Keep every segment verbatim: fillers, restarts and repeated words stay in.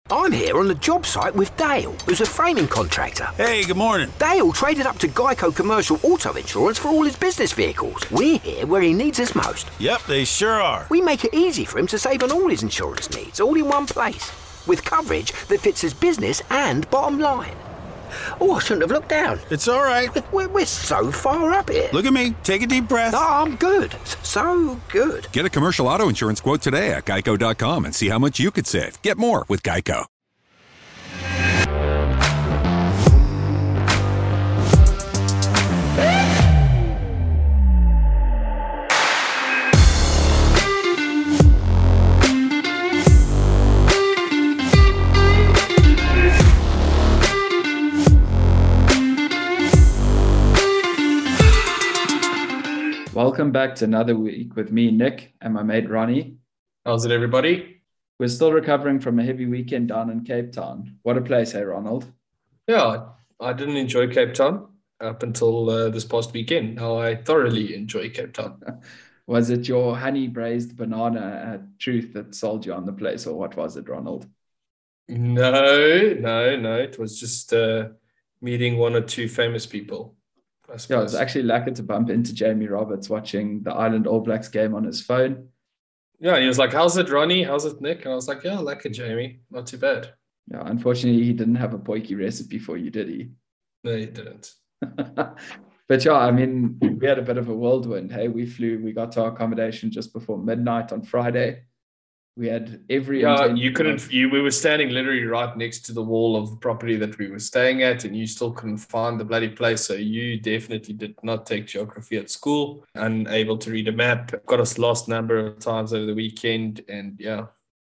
I'm here on the job site with Dale, who's a framing contractor. Hey, good morning. Dale traded up to Geico Commercial Auto Insurance for all his business vehicles. We're here where he needs us most. Yep, they sure are. We make it easy for him to save on all his insurance needs, all in one place, with coverage that fits his business and bottom line. Oh, I shouldn't have looked down. It's all right. We're, we're so far up here. Look at me. Take a deep breath. Oh, I'm good. So good. Get a commercial auto insurance quote today at geico dot com and see how much you could save. Get more with Geico. Welcome back to another week with me, Nick, and my mate, Ronnie. How's it, everybody? We're still recovering from a heavy weekend down in Cape Town. What a place, hey, Ronald? Yeah, I didn't enjoy Cape Town up until uh, this past weekend. Now I thoroughly enjoy Cape Town. Was it your honey braised banana at Truth that sold you on the place, or what was it, Ronald? No, no, no. It was just uh, meeting one or two famous people. Yeah, it was actually lucky to bump into Jamie Roberts watching the Ireland All Blacks game on his phone. Yeah, he was like, how's it, Ronnie? How's it, Nick? And I was like, yeah, like it, Jamie. Not too bad. Yeah, unfortunately, he didn't have a poiky recipe for you, did he? No, he didn't. But yeah, I mean, we had a bit of a whirlwind. Hey, we flew, we got to our accommodation just before midnight on Friday. We had every... Yeah, you couldn't... You, we were standing literally right next to the wall of the property that we were staying at, and you still couldn't find the bloody place. So you definitely did not take geography at school, unable to read a map. Got us lost a number of times over the weekend, and yeah.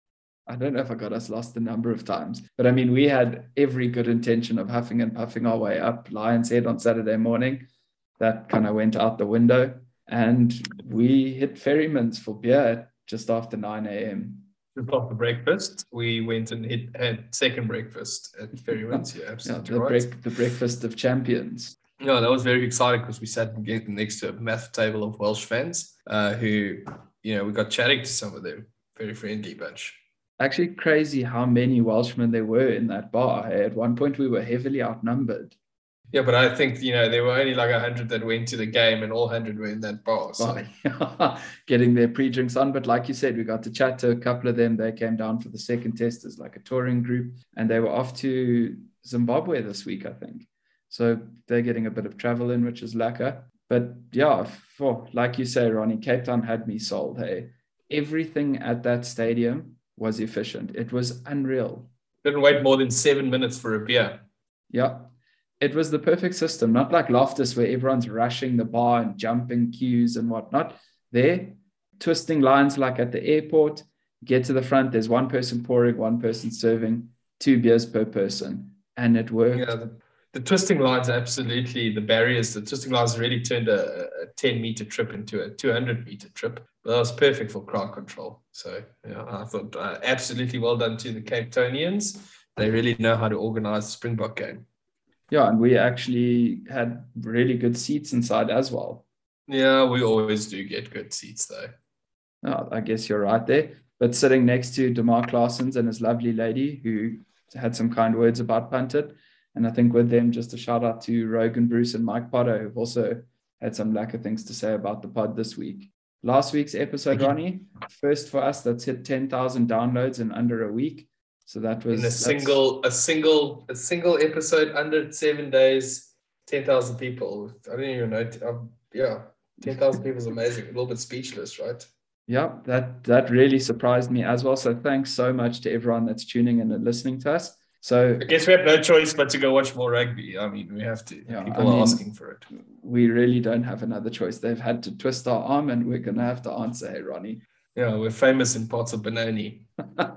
I don't know if I got us lost a number of times, but I mean, we had every good intention of huffing and puffing our way up Lion's Head on Saturday morning. That kind of went out the window, and we hit Ferryman's for beer just after nine a.m. After breakfast, we went and hit, had second breakfast at Ferryman's. Yeah, absolutely yeah, the, right. break, the breakfast of champions. Yeah, that was very exciting because we sat next to a massive table of Welsh fans uh, who, you know, we got chatting to some of them. Very friendly bunch. Actually, crazy how many Welshmen there were in that bar. At one point, we were heavily outnumbered. Yeah, but I think, you know, there were only like one hundred that went to the game and all one hundred were in that bar. So. Getting their pre-drinks on. But like you said, we got to chat to a couple of them. They came down for the second test as like a touring group, and they were off to Zimbabwe this week, I think. So they're getting a bit of travel in, which is lacquer. But yeah, for, like you say, Ronnie, Cape Town had me sold. Hey, everything at that stadium was efficient. It was unreal. Didn't wait more than seven minutes for a beer. Yeah. It was the perfect system, not like Loftus where everyone's rushing the bar and jumping queues and whatnot. There, twisting lines like at the airport, get to the front, there's one person pouring, one person serving, two beers per person, and it worked. Yeah, the, the twisting lines, absolutely, the barriers, the twisting lines really turned a, a ten-meter trip into a two hundred meter trip. But that was perfect for crowd control. So yeah, I thought uh, absolutely well done to the Cape Townians. They really know how to organize the Springbok game. Yeah, and we actually had really good seats inside as well. Yeah, we always do get good seats, though. Oh, I guess you're right there. But sitting next to DeMar Claessens and his lovely lady, who had some kind words about Punted. And I think with them, just a shout out to Rogan, Bruce, and Mike Potter, who've also had some lacquer things to say about the pod this week. Last week's episode, Ronnie, first for us, that's hit ten thousand downloads in under a week. So that was in a single, a single, a single episode under seven days, ten thousand people. I didn't even know. Um, yeah, ten thousand people is amazing. A little bit speechless, right? Yeah, that that really surprised me as well. So thanks so much to everyone that's tuning in and listening to us. So I guess we have no choice but to go watch more rugby. I mean, we have to. Yeah, People I mean, are asking for it. We really don't have another choice. They've had to twist our arm, and we're going to have to answer. Hey, Ronnie. Yeah, we're famous in parts of Benoni.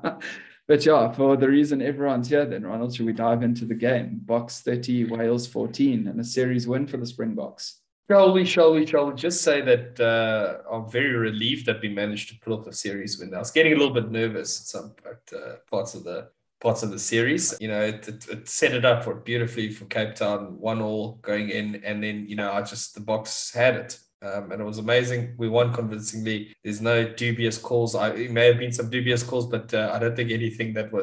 But yeah, for the reason everyone's here then, Ronald, should we dive into the game? Box thirty, Wales fourteen, and a series win for the Springboks. Shall we, shall we, shall we just say that uh, I'm very relieved that we managed to pull off a series win. I was getting a little bit nervous at some at, uh, parts of the parts of the series. You know, it, it, it set it up for beautifully for Cape Town, one all going in, and then, you know, I just, the Boks had it. Um, and it was amazing. We won convincingly. There's no dubious calls. I, it may have been some dubious calls, but uh, I don't think anything that was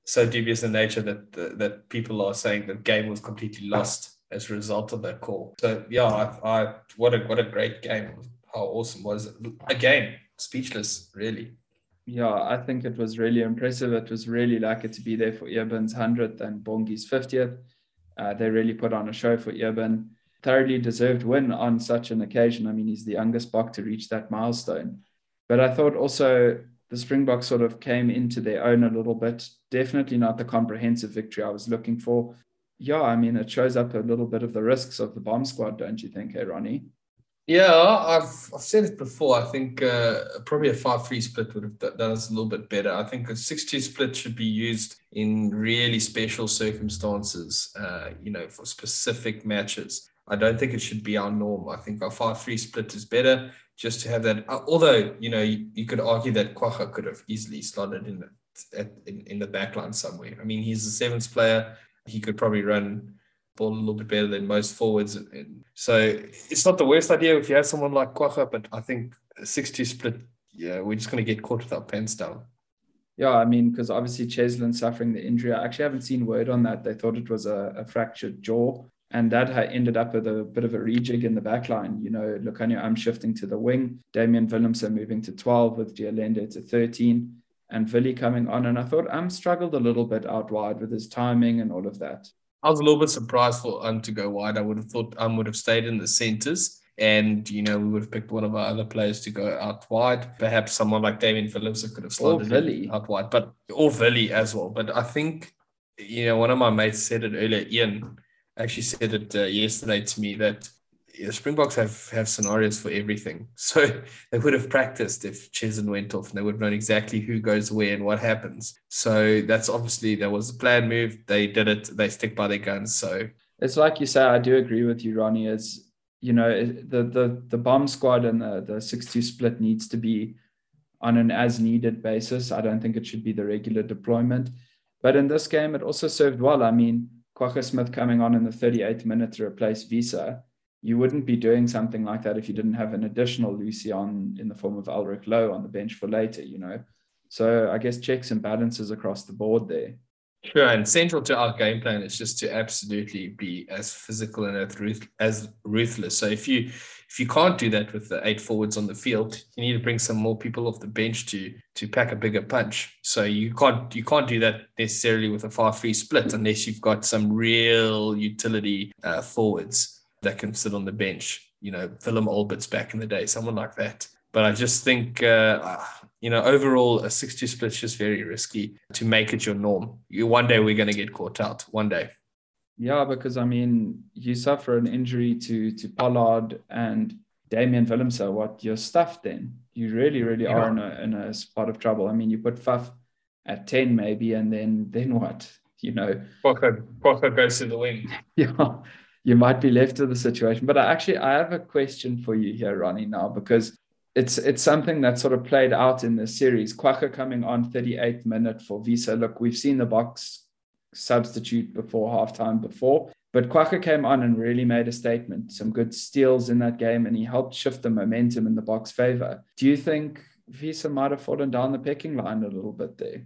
so dubious in nature that that people are saying the game was completely lost as a result of that call. So yeah, I, I what a what a great game. How awesome was it? Again, speechless, really. Yeah, I think it was really impressive. It was really lucky to be there for Eban's hundredth and Bongi's fiftieth. Uh, they really put on a show for Eban. Thoroughly deserved win on such an occasion. I mean, he's the youngest Bok to reach that milestone. But I thought also the Springboks sort of came into their own a little bit. Definitely not the comprehensive victory I was looking for. Yeah, I mean, it shows up a little bit of the risks of the bomb squad, don't you think, hey, Ronnie? Yeah, I've, I've said it before. I think uh, probably a five three split would have done us a little bit better. I think a six two split should be used in really special circumstances, uh, you know, for specific matches. I don't think it should be our norm. I think our five three split is better just to have that. Although, you know, you, you could argue that Kwagga could have easily slotted in the, in, in the back line somewhere. I mean, he's the seventh player. He could probably run ball a little bit better than most forwards. So it's not the worst idea if you have someone like Kwagga, but I think a six two split, yeah, we're just going to get caught with our pants down. Yeah, I mean, because obviously Cheslin suffering the injury. I actually haven't seen word on that. They thought it was a, a fractured jaw. And that ended up with a bit of a rejig in the back line. You know, Lukhanyo Am shifting to the wing, Damian Willemse moving to twelve with Gialende to thirteen, and Willie coming on. And I thought Am struggled a little bit out wide with his timing and all of that. I was a little bit surprised for Um to go wide. I would have thought Um would have stayed in the centres and, you know, we would have picked one of our other players to go out wide. Perhaps someone like Damian Willemse could have slotted in out wide, but or Willie as well. But I think, you know, one of my mates said it earlier, Ian, actually said it uh, yesterday to me that the Springboks have, have scenarios for everything. So they would have practiced if Cheslin went off and they would have known exactly who goes where and what happens. So that's obviously, that was a planned move. They did it. They stick by their guns. So it's like you say, I do agree with you, Ronnie, is, you know, the the the bomb squad and the, the six two split needs to be on an as needed basis. I don't think it should be the regular deployment. But in this game, it also served well. I mean, Kwagga Smith coming on in the thirty-eighth minute to replace Wiese. You wouldn't be doing something like that if you didn't have an additional Lucy on in the form of Ulrich Lowe on the bench for later, you know. So I guess checks and balances across the board there. Sure, and central to our game plan is just to absolutely be as physical and as, ruth- as ruthless. So if you if you can't do that with the eight forwards on the field, you need to bring some more people off the bench to to pack a bigger punch. So you can't you can't do that necessarily with a five three split unless you've got some real utility uh, forwards that can sit on the bench. You know, Willem Alberts back in the day, someone like that. But I just think, uh, you know, overall, a six two split is just very risky to make it your norm. You, one day we're going to get caught out. One day. Yeah, because, I mean, you suffer an injury to to Pollard and Damian Willemse. What, you're stuffed then. You really, really yeah. are in a, in a spot of trouble. I mean, you put Faf at ten maybe, and then then what? You know. Kwagga goes to the wing. Yeah, you might be left to the situation. But I actually, I have a question for you here, Ronnie, now, because It's it's something that sort of played out in the series. Kwagga coming on thirty-eighth minute for Wiese. Look, we've seen the Boks substitute before halftime before, but Kwagga came on and really made a statement. Some good steals in that game, and he helped shift the momentum in the Boks' favor. Do you think Wiese might have fallen down the pecking line a little bit there?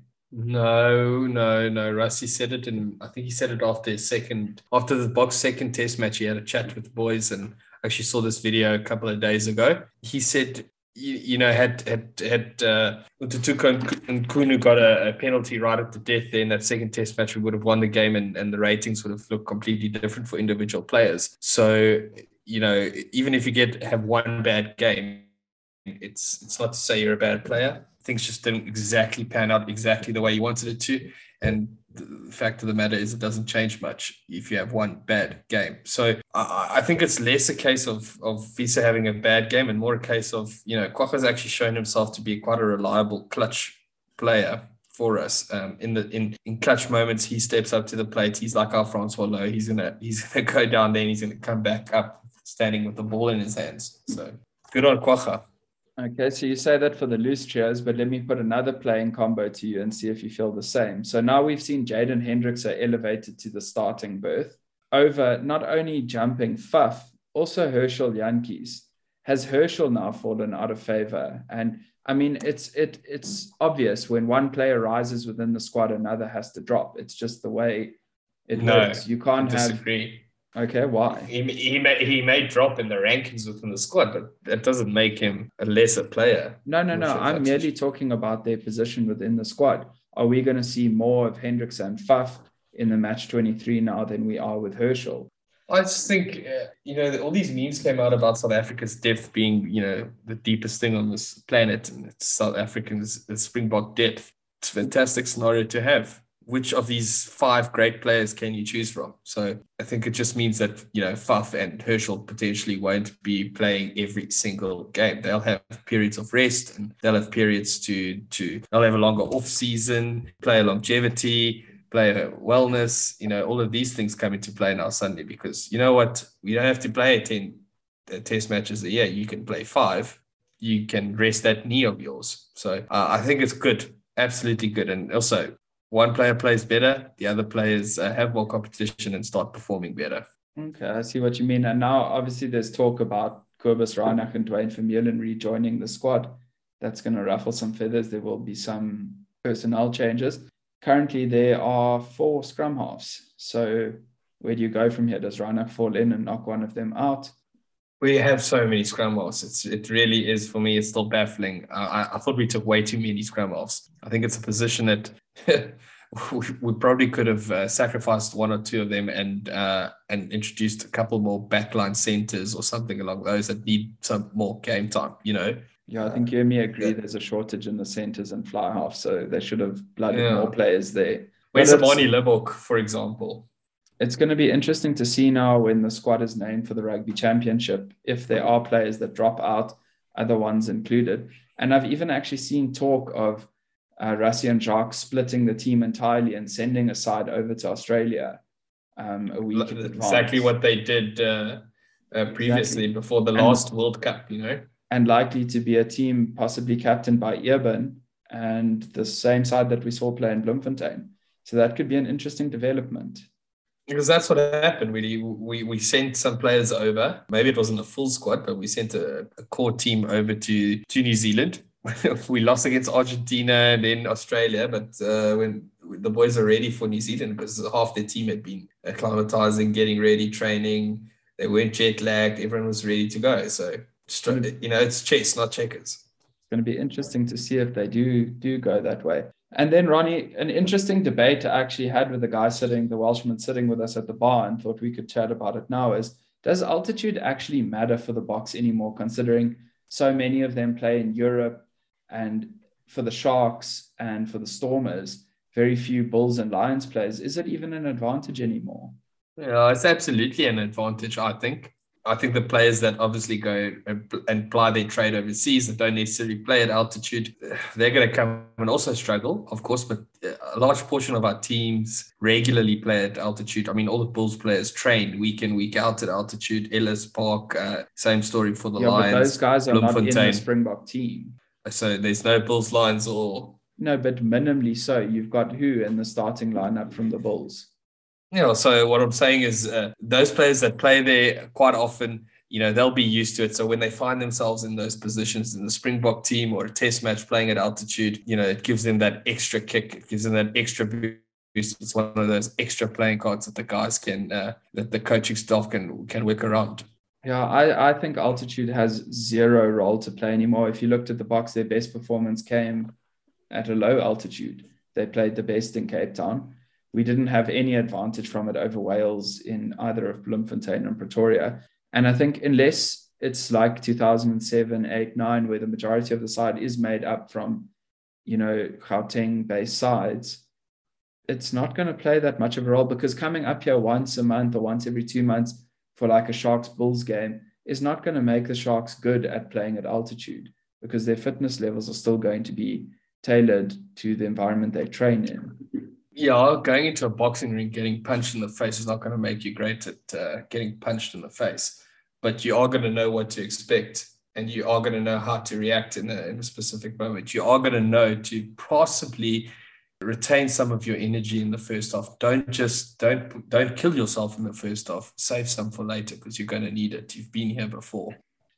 No, no, no. Rusty said it, and I think he said it after his second, after the Boks' second test match. He had a chat with the boys, and I actually saw this video a couple of days ago. He said, You, you know, had had had uh, Ututuko and Kunu got a, a penalty right at the death there in that second test match, we would have won the game, and, and the ratings would have looked completely different for individual players. So, you know, even if you get have one bad game, it's it's not to say you're a bad player. Things just didn't exactly pan out exactly the way you wanted it to. And the fact of the matter is it doesn't change much if you have one bad game. So I, I think it's less a case of, of Wiese having a bad game and more a case of, you know, Kwagga's actually shown himself to be quite a reliable clutch player for us. Um, in the in, in clutch moments, he steps up to the plate. He's like our Francois Lowe. He's gonna he's gonna go down there and he's gonna come back up standing with the ball in his hands. So good on Kwagga. Okay, so you say that for the loose trios, but let me put another playing combo to you and see if you feel the same. So now we've seen Jaden Hendrikse elevated to the starting berth over not only jumping Faf, also Herschel Jantjies. Has Herschel now fallen out of favor? And I mean, it's it it's obvious when one player rises within the squad, another has to drop. It's just the way it No, works. You can't I have. disagree. Okay, why? He, he, may, he may drop in the rankings within the squad, but that doesn't make him a lesser player. No, no, no. Sure I'm merely talking about their position within the squad. Are we going to see more of Hendricks and Faf in the match twenty-three now than we are with Herschel? I just think, uh, you know, all these memes came out about South Africa's depth being, you know, the deepest thing on this planet, and it's South Africans' the Springbok depth. It's a fantastic scenario to have. Which of these five great players can you choose from? So I think it just means that, you know, Faf and Herschel potentially won't be playing every single game. They'll have periods of rest, and they'll have periods to, to they'll have a longer off season, player longevity, player wellness. You know, all of these things come into play now Sunday, because you know what? We don't have to play ten uh, test matches a year. You can play five. You can rest that knee of yours. So uh, I think it's good. Absolutely good. And also, one player plays better, the other players uh, have more competition and start performing better. Okay, I see what you mean. And now, obviously, there's talk about Kobus Reinach and Dwayne Vermeulen rejoining the squad. That's going to ruffle some feathers. There will be some personnel changes. Currently, there are four scrum halves. So where do you go from here? Does Reinach fall in and knock one of them out? We have so many scrum halves. It's, it really is, for me, it's still baffling. Uh, I, I thought we took way too many scrum halves. I think it's a position that we, we probably could have uh, sacrificed one or two of them and uh, and introduced a couple more backline centers or something along those that need some more game time, you know? Yeah, I think you and me agree yeah. There's a shortage in the centers and fly half, so they should have blooded yeah. more players there. Where's Amani Libbok, for example? It's going to be interesting to see now when the squad is named for the Rugby Championship, if there are players that drop out, other ones included. And I've even actually seen talk of uh, Rassie and Jacques splitting the team entirely and sending a side over to Australia um, a week in advance. Exactly what they did uh, uh, previously exactly. before the last and, World Cup, you know. And likely to be a team possibly captained by Earburn and the same side that we saw play in Bloemfontein. So that could be an interesting development. Because that's what happened. We, we we sent some players over. Maybe it wasn't a full squad, but we sent a, a core team over to, to New Zealand. We lost against Argentina and then Australia, but uh, when the boys are ready for New Zealand, because half their team had been acclimatizing, getting ready, training. They weren't jet lagged. Everyone was ready to go. So, you know, it's chess, not checkers. It's going to be interesting to see if they do do go that way. And then, Ronnie, an interesting debate I actually had with the guy sitting, the Welshman sitting with us at the bar, and thought we could chat about it now is, does altitude actually matter for the Boks anymore, considering so many of them play in Europe, and for the Sharks and for the Stormers, very few Bulls and Lions players? Is it even an advantage anymore? Yeah, it's absolutely an advantage, I think. I think the players that obviously go and ply their trade overseas that don't necessarily play at altitude, they're going to come and also struggle, of course, but a large portion of our teams regularly play at altitude. I mean, all the Bulls players train week in, week out at altitude. Ellis Park, uh, same story for the yeah, Lions. But those guys are not in the Springbok team. So there's no Bulls, Lions or... No, but minimally so. You've got who in the starting lineup from the Bulls? Yeah, so what I'm saying is uh, those players that play there quite often, you know, they'll be used to it. So when they find themselves in those positions in the Springbok team or a test match playing at altitude, you know, it gives them that extra kick. It gives them that extra boost. It's one of those extra playing cards that the guys can, uh, that the coaching staff can can work around. Yeah, I, I think altitude has zero role to play anymore. If you looked at the Boks, their best performance came at a low altitude. They played the best in Cape Town. We didn't have any advantage from it over Wales in either of Bloemfontein and Pretoria. And I think unless it's like two thousand seven, eight, nine, where the majority of the side is made up from, you know, Gauteng-based sides, it's not going to play that much of a role, because coming up here once a month or once every two months for like a Sharks-Bulls game is not going to make the Sharks good at playing at altitude, because their fitness levels are still going to be tailored to the environment they train in. Yeah, going into a boxing ring, getting punched in the face is not going to make you great at uh, getting punched in the face. But you are going to know what to expect, and you are going to know how to react in a, in a specific moment. You are going to know to possibly retain some of your energy in the first half. Don't just, don't, don't kill yourself in the first half. Save some for later, because you're going to need it. You've been here before.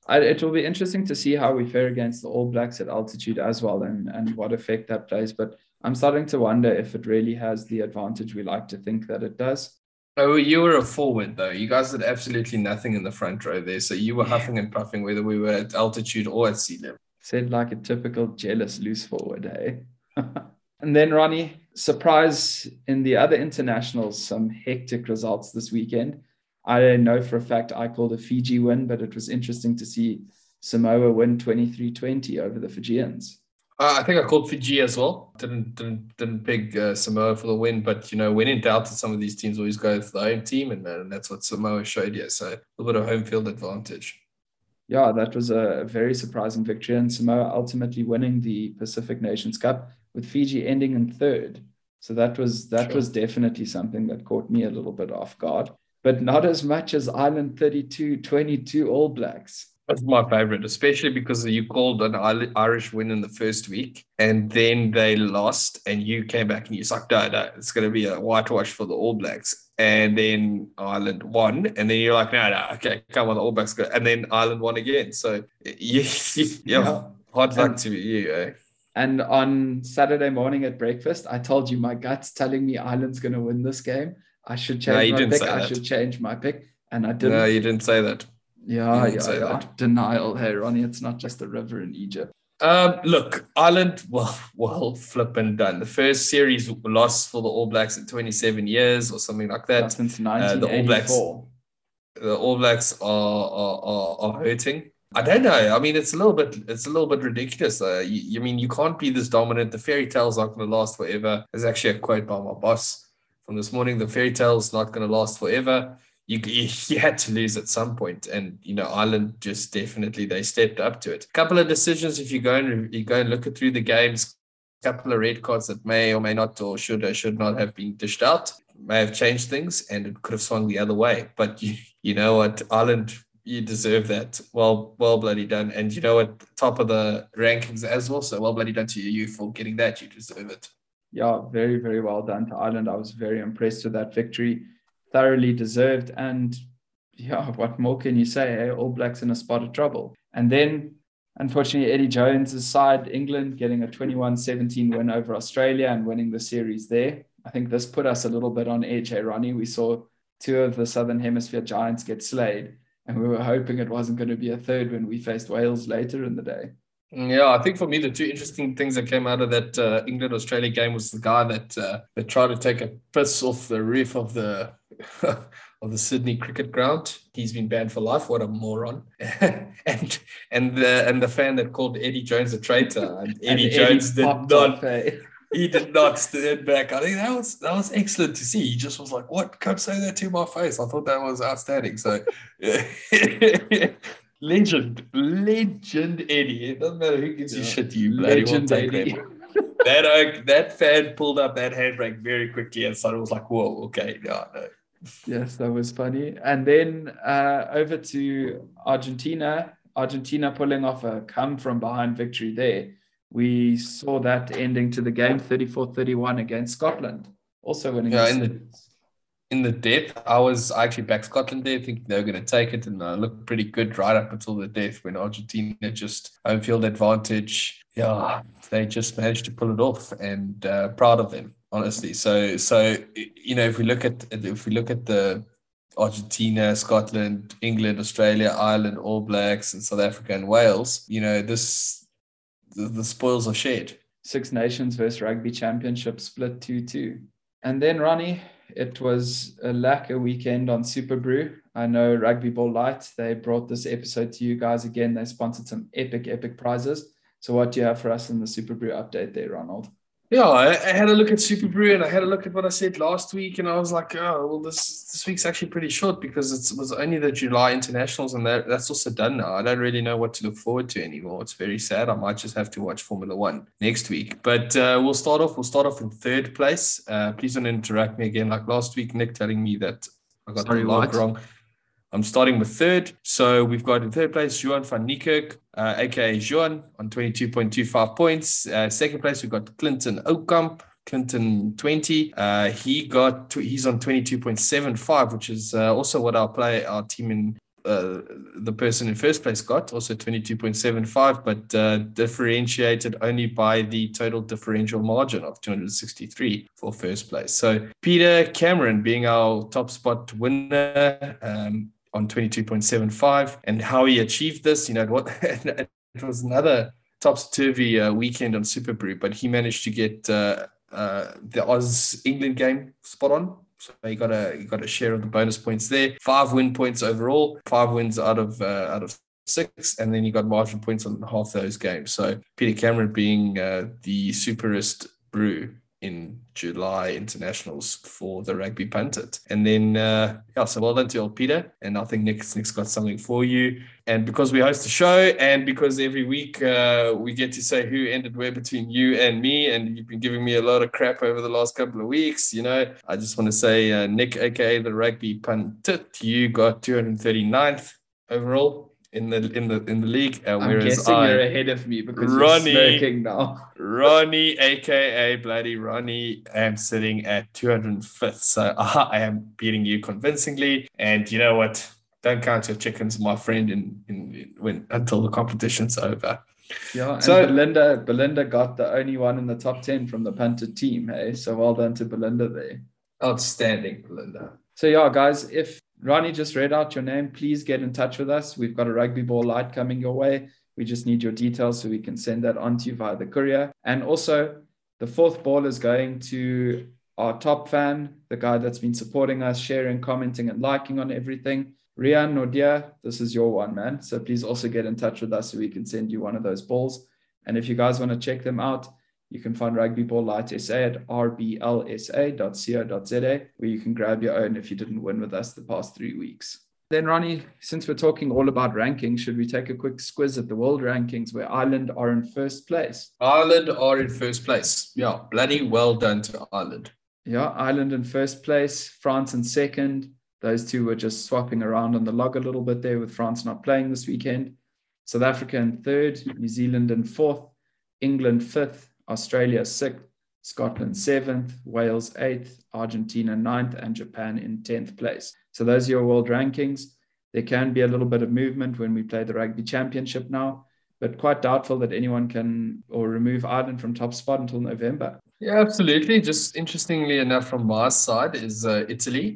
I, it will be interesting to see how we fare against the All Blacks at altitude as well, and, and what effect that plays. But I'm starting to wonder if it really has the advantage we like to think that it does. Oh, you were a forward, though. You guys did absolutely nothing in the front row there. So you were huffing and puffing, whether we were at altitude or at sea level. Said like a typical jealous loose forward, eh? And then, Ronnie, surprise in the other internationals, some hectic results this weekend. I know for a fact I called a Fiji win, but it was interesting to see Samoa win twenty-three twenty over the Fijians. Uh, I think I called Fiji as well. Didn't didn't didn't pick uh, Samoa for the win, but you know, when in doubt, some of these teams always go with the home team, and, uh, and that's what Samoa showed here. So a little bit of home field advantage. Yeah, that was a very surprising victory, and Samoa ultimately winning the Pacific Nations Cup, with Fiji ending in third. So that was that sure. was definitely something that caught me a little bit off guard, but not as much as Ireland thirty-two twenty-two All Blacks. That's my favorite, especially because you called an Irish win in the first week and then they lost and you came back and you're like, no, no, it's going to be a whitewash for the All Blacks. And then Ireland won. And then you're like, no, no, okay, come on, the All Blacks go. And then Ireland won again. So, yeah, yeah. hard luck to you, eh? And on Saturday morning at breakfast, I told you my gut's telling me Ireland's going to win this game. I should change no, my pick. I that. should change my pick. And I didn't. No, you didn't say that. Yeah, yeah, yeah. That. Denial. Hey, Ronnie, it's not just a river in Egypt. Um, look, Ireland, well, well, flipping done. The first series loss for the All Blacks in twenty-seven years or something like that. That's since nineteen eighty-four. Uh, the All Blacks, the All Blacks are, are, are, are hurting. I don't know. I mean, it's a little bit, it's a little bit ridiculous. Uh, you, I mean, you can't be this dominant. The fairy tale's not going to last forever. There's actually a quote by my boss from this morning. The fairy tale's not going to last forever. You, you had to lose at some point, and you know Ireland just definitely they stepped up to it. A couple of decisions if you go and you go and look at through the games, a couple of red cards that may or may not or should or should not have been dished out, may have changed things, and it could have swung the other way. But you, you know what, Ireland, you deserve that. Well, well bloody done, and you know what, top of the rankings as well. So well bloody done to you for getting that. You deserve it. Yeah, very very well done to Ireland. I was very impressed with that victory. Thoroughly deserved, and yeah, what more can you say? Eh? All Blacks in a spot of trouble. And then, unfortunately, Eddie Jones' side, England, getting a twenty-one seventeen win over Australia and winning the series there. I think this put us a little bit on edge, eh, Ronnie? We saw two of the Southern Hemisphere giants get slayed, and we were hoping it wasn't going to be a third when we faced Wales later in the day. Yeah, I think for me, the two interesting things that came out of that uh, England-Australia game was the guy that uh, that tried to take a piss off the roof of the of the Sydney cricket ground. He's been banned for life. What a moron! and and the and the fan that called Eddie Jones a traitor. And Eddie and Jones Eddie did not. He did not stand back. I think that was that was excellent to see. He just was like, "What? Come say that to my face." I thought that was outstanding. So. Legend, legend Eddie. It doesn't matter who gives you yeah. shit, you bloody legend well Eddie. that uh, that fan pulled up that handbrake very quickly, and so it was like, whoa, okay, no, no. Yes, that was funny. And then uh, over to Argentina. Argentina pulling off a come from behind victory there. We saw that ending to the game thirty-four thirty-one against Scotland. Also winning. Yeah, in the, in the depth, I was I actually backed Scotland there, thinking they were going to take it, and uh, looked pretty good right up until the death when Argentina just home field advantage. Yeah, they just managed to pull it off, and uh, proud of them, honestly. So, so you know, if we look at if we look at the Argentina, Scotland, England, Australia, Ireland, All Blacks, and South Africa and Wales, you know, this the, the spoils are shared. Six Nations versus Rugby Championship split two two, and then Ronnie. It was a lacquer weekend on Super Brew. I know Rugby Ball Light, they brought this episode to you guys again. They sponsored some epic, epic prizes. So what do you have for us in the Super Brew update there, Ronald? Yeah, I, I had a look at Super Brew and I had a look at what I said last week, and I was like, oh, well, this this week's actually pretty short because it was only the July internationals, and that, that's also done now. I don't really know what to look forward to anymore. It's very sad. I might just have to watch Formula One next week. But uh, we'll start off. We'll start off in third place. Uh, please don't interrupt me again like last week. Nick telling me that I got Sorry, the log wrong. I'm starting with third. So we've got in third place, Johan van Niekerk, uh, a k a. Johan, on twenty-two point two five points. Uh, second place, we've got Clinton Oukamp, Clinton twenty. Uh, he got, he's on twenty-two point seven five, which is uh, also what our play, our team in uh, the person in first place got, also twenty-two point seven five, but uh, differentiated only by the total differential margin of two hundred sixty-three for first place. So Peter Cameron being our top spot winner um, on twenty-two point seven five, and how he achieved this, you know, what it was another topsy-turvy uh, weekend on Super Brew, but he managed to get uh, uh, the Oz England game spot on. So he got a he got a share of the bonus points there. Five win points overall, five wins out of uh, out of six, and then he got margin points on half those games. So Peter Cameron being uh, the superest brew in July internationals for the Rugby Punted. And then, uh, yeah, so well done to old Peter. And I think Nick's, Nick's got something for you. And because we host the show and because every week uh, we get to say who ended where between you and me, and you've been giving me a lot of crap over the last couple of weeks, you know, I just want to say, uh, Nick, a k a the Rugby Punted, you got two hundred thirty-ninth overall in the in the in the league. Uh, I'm guessing I, you're ahead of me because Ronnie, you're smirking now. Ronnie, aka Bloody Ronnie, am sitting at two hundred fifth. So uh, I am beating you convincingly. And you know what? Don't count your chickens, my friend, in, in when until the competition's over. Yeah, and so, Belinda, Belinda got the only one in the top ten from the punted team. Hey, so well done to Belinda there. Outstanding, Belinda. So yeah, guys, if Ronnie just read out your name, please get in touch with us. We've got a rugby ball light coming your way. We just need your details so we can send that on to you via the courier. And also, the fourth ball is going to our top fan, the guy that's been supporting us, sharing, commenting, and liking on everything. Rian Nordia, this is your one, man. So please also get in touch with us so we can send you one of those balls. And if you guys want to check them out, you can find Rugby Ball Light S A at r b l s a dot co dot z a, where you can grab your own if you didn't win with us the past three weeks. Then, Ronnie, since we're talking all about rankings, should we take a quick squiz at the world rankings where Ireland are in first place? Ireland are in first place. Yeah, bloody well done to Ireland. Yeah, Ireland in first place, France in second. Those two were just swapping around on the log a little bit there with France not playing this weekend. South Africa in third, New Zealand in fourth, England fifth, Australia sixth, Scotland seventh, Wales eighth, Argentina ninth, and Japan in tenth place. So those are your world rankings. There can be a little bit of movement when we play the Rugby Championship now, but quite doubtful that anyone can or remove Ireland from top spot until November. Yeah, absolutely. Just interestingly enough, from my side is uh, Italy,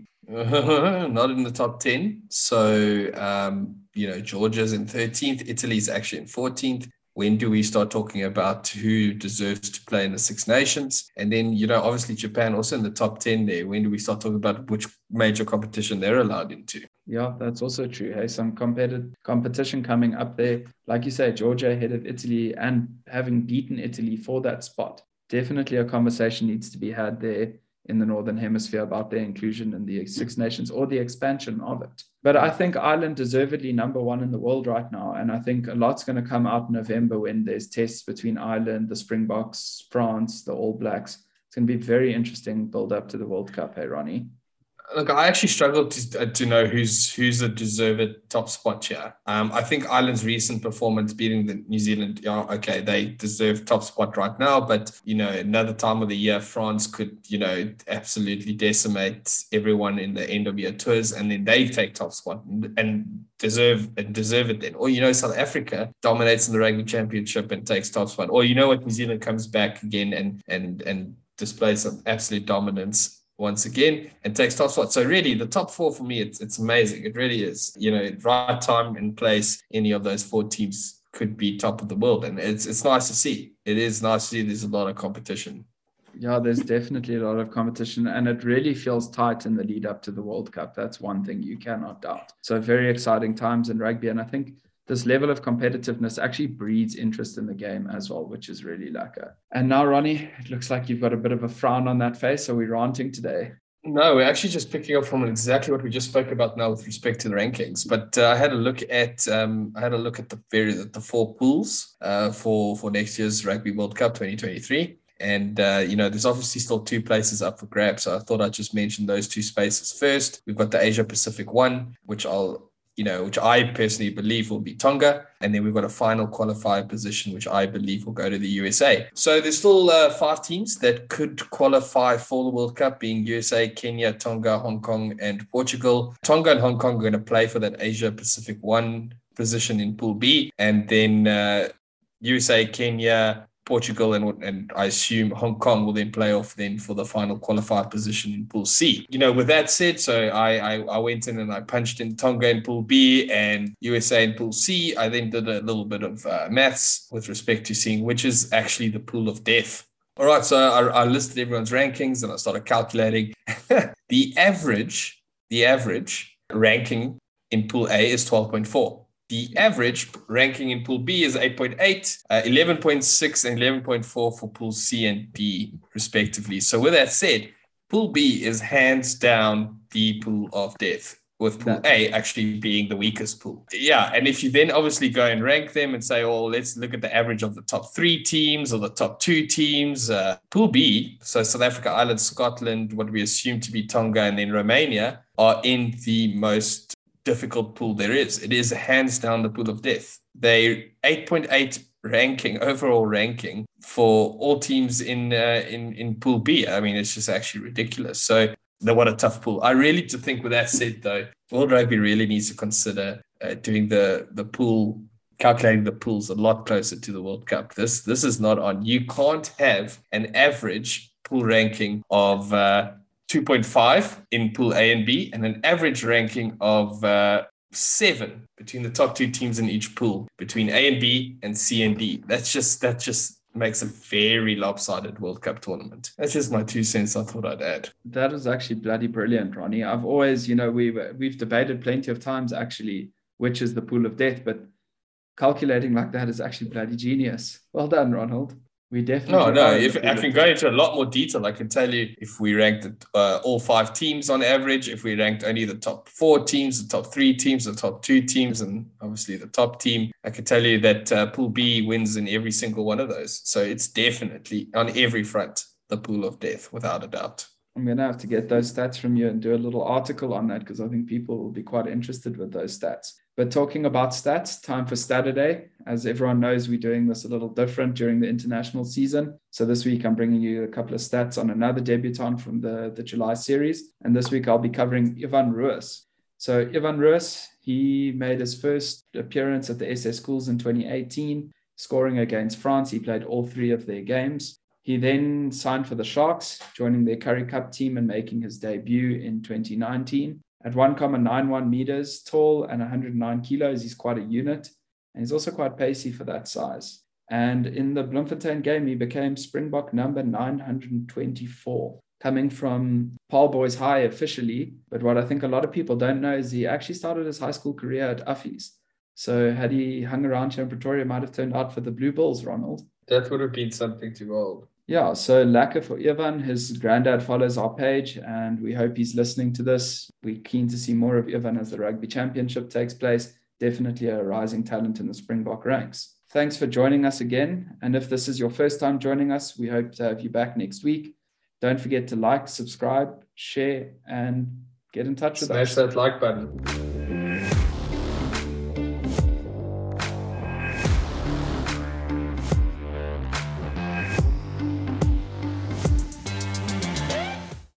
not in the top ten. So, um, you know, Georgia's in thirteenth, Italy's actually in fourteenth. When do we start talking about who deserves to play in the Six Nations? And then, you know, obviously Japan also in the top ten there. When do we start talking about which major competition they're allowed into? Yeah, that's also true. Hey, some competitive competition coming up there. Like you say, Georgia ahead of Italy and having beaten Italy for that spot. Definitely a conversation needs to be had there in the Northern Hemisphere about their inclusion in the Six Nations or the expansion of it. But I think Ireland deservedly number one in the world right now. And I think a lot's going to come out in November when there's tests between Ireland, the Springboks, France, the All Blacks. It's going to be very interesting build up to the World Cup. Hey, Ronnie. Look, I actually struggled to to know who's who's the deserved top spot here. Um, I think Ireland's recent performance beating the New Zealand, yeah, okay, they deserve top spot right now. But, you know, another time of the year, France could, you know, absolutely decimate everyone in the end of year tours, and then they take top spot and, and deserve and deserve it then. Or, you know, South Africa dominates in the Rugby Championship and takes top spot. Or, you know what, New Zealand comes back again and and and displays some absolute dominance once again and takes top spot. So really the top four for me, it's it's amazing. It really is. You know, right time and place, any of those four teams could be top of the world. And it's it's nice to see. It is nice to see there's a lot of competition. Yeah, there's definitely a lot of competition, and it really feels tight in the lead up to the World Cup. That's one thing you cannot doubt. So very exciting times in rugby. And I think this level of competitiveness actually breeds interest in the game as well, which is really lacquer. And now, Ronnie, it looks like you've got a bit of a frown on that face. Are we ranting today? No, we're actually just picking up from exactly what we just spoke about now with respect to the rankings. But uh, I had a look at um, I had a look at the very the four pools uh, for for next year's Rugby World Cup twenty twenty-three. And, uh, you know, there's obviously still two places up for grabs. So I thought I'd just mention those two spaces first. We've got the Asia Pacific one, which I'll you know, which I personally believe will be Tonga. And then we've got a final qualifier position, which I believe will go to the U S A. So there's still uh, five teams that could qualify for the World Cup, being U S A, Kenya, Tonga, Hong Kong, and Portugal. Tonga and Hong Kong are going to play for that Asia Pacific one position in Pool B. And then uh, U S A, Kenya, Portugal, and, and I assume Hong Kong will then play off then for the final qualifier position in Pool C. You know, with that said, so I, I, I went in and I punched in Tonga in Pool B and U S A in Pool C. I then did a little bit of uh, maths with respect to seeing which is actually the pool of death. All right, so I, I listed everyone's rankings and I started calculating. the average, the average ranking in Pool A is twelve point four. The average ranking in Pool B is eight point eight, uh, eleven point six, and eleven point four for Pool C and D, respectively. So with that said, Pool B is hands down the pool of death, with Pool A actually being the weakest pool. Yeah, and if you then obviously go and rank them and say, oh, let's look at the average of the top three teams or the top two teams, uh, Pool B, so South Africa, Ireland, Scotland, what we assume to be Tonga, and then Romania, are in the most difficult pool there is. It is hands down the pool of death. They eight point eight ranking, overall ranking for all teams in uh, in in Pool B. I mean, it's just actually ridiculous. So, no, what a tough pool. I really to think. With that said, though, World Rugby really needs to consider uh, doing the the pool, calculating the pools a lot closer to the World Cup. This this is not on. You can't have an average pool ranking of Uh, two point five in Pool A and B, and an average ranking of uh, seven between the top two teams in each pool, between A and B and C and D. That's just that just makes a very lopsided World Cup tournament. That's just my two cents I thought I'd add. That is actually bloody brilliant, Ronnie. I've always, you know, we've we've debated plenty of times actually which is the pool of death, but calculating like that is actually bloody genius. Well done, Ronald. We definitely no no if I can go into a lot more detail. I can tell you if we ranked uh, all five teams on average, if we ranked only the top four teams, the top three teams, the top two teams, and obviously the top team, I can tell you that uh, Pool B wins in every single one of those. So it's definitely on every front the pool of death, without a doubt. I'm going to have to get those stats from you and do a little article on that, because I think people will be quite interested with those stats. But talking about stats, time for Saturday. As everyone knows, we're doing this a little different during the international season. So this week, I'm bringing you a couple of stats on another debutant from the, the July series. And this week, I'll be covering Ivan Roos. So Ivan Roos, he made his first appearance at the S S Schools in twenty eighteen, scoring against France. He played all three of their games. He then signed for the Sharks, joining their Currie Cup team and making his debut in twenty nineteen. At one point nine one meters tall and one hundred nine kilos, he's quite a unit. And he's also quite pacey for that size. And in the Bloemfontein game, he became Springbok number nine hundred twenty-four, coming from Paarl Boys High officially. But what I think a lot of people don't know is he actually started his high school career at Uffies. So had he hung around here in Pretoria, it might have turned out for the Blue Bulls, Ronald. That would have been something to hold. Yeah, so lacquer for Ivan. His granddad follows our page, and we hope he's listening to this. We're keen to see more of Ivan as the Rugby Championship takes place. Definitely a rising talent in the Springbok ranks. Thanks for joining us again. And if this is your first time joining us, we hope to have you back next week. Don't forget to like, subscribe, share, and get in touch with us. Smash that like button.